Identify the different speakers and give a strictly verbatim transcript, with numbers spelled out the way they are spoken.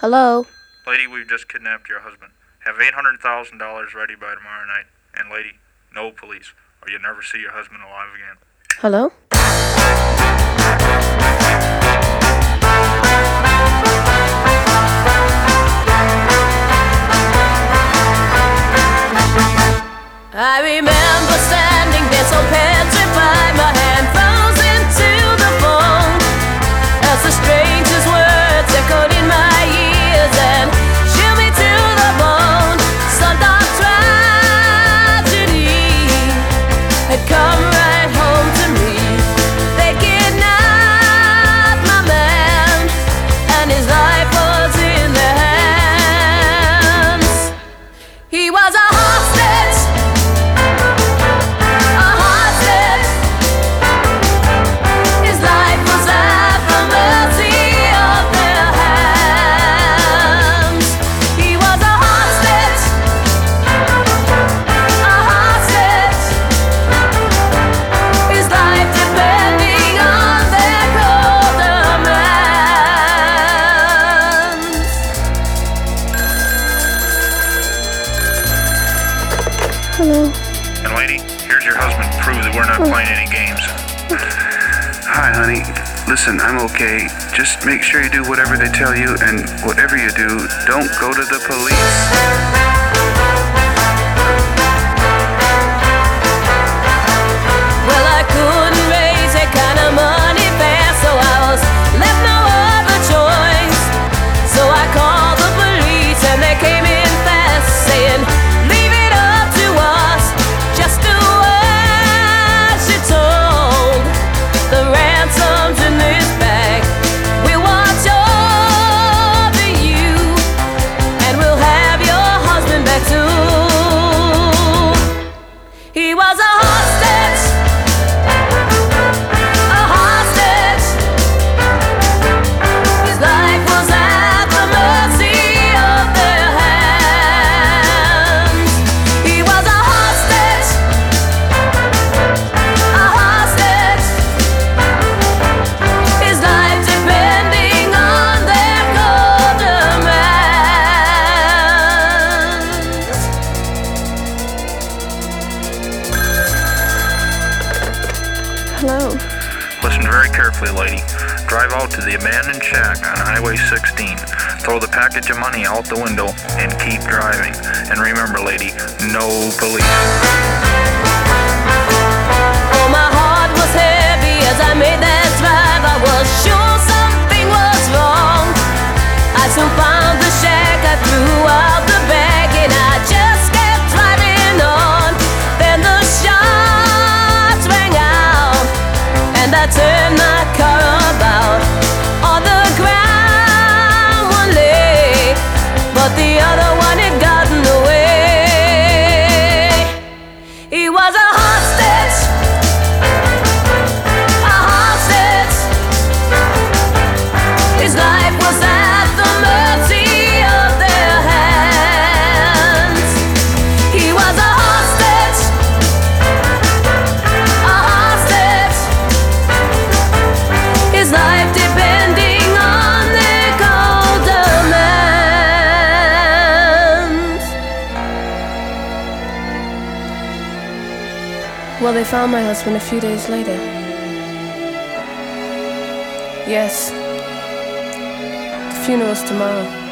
Speaker 1: Hello?
Speaker 2: Lady, we've just kidnapped your husband. Have eight hundred thousand dollars ready by tomorrow night. And lady, no police, or you'll never see your husband alive again.
Speaker 1: Hello?
Speaker 3: I remember standing there so petrified, my hand frozen to the bone, as the strangest words echoed in my ears and chilled me to the bone. Some dark tragedy had come right home to me. They kidnapped my man, and his life was in their hands. He was a hostage, a hostage. His life was at the mercy of their hands. He was a hostage, a hostage. His life depending on their cold demands.
Speaker 1: Hello?
Speaker 2: And lady, here's your husband to prove that we're not playing any games.
Speaker 4: Hi, honey. Listen, I'm okay. Just make sure you do whatever they tell you, and whatever you do, don't go to the police.
Speaker 3: Well, I couldn't raise that kind of money fast, so I was left no other choice. So I called the police and they came in fast, saying, leave it up to us, just do what you're told. The ransom's in this bag, we'll watch over you, and we'll have your husband back too. He was a hostage, a hostage. His life was at the mercy of their hands. He was a hostage, a hostage. His life depending on their cold demands.
Speaker 1: Hello?
Speaker 2: Listen very carefully, lady. Drive out to the abandoned shack on Highway sixteen. Throw the package of money out the window and keep driving. And remember, lady, no police.
Speaker 3: Oh, my heart was heavy as I made that drive. I was sure something was wrong. I soon found the shack, I threw out the bag, and I just kept driving on. Then the shots rang out, and I turned my car about. On the ground one lay, but the other one had gotten away. He was a hostage, a hostage. His life was at the mercy of their hands. He was a hostage, a hostage. His life depending on their cold demands.
Speaker 1: Well, they found my husband a few days later. Yes. The funeral's tomorrow.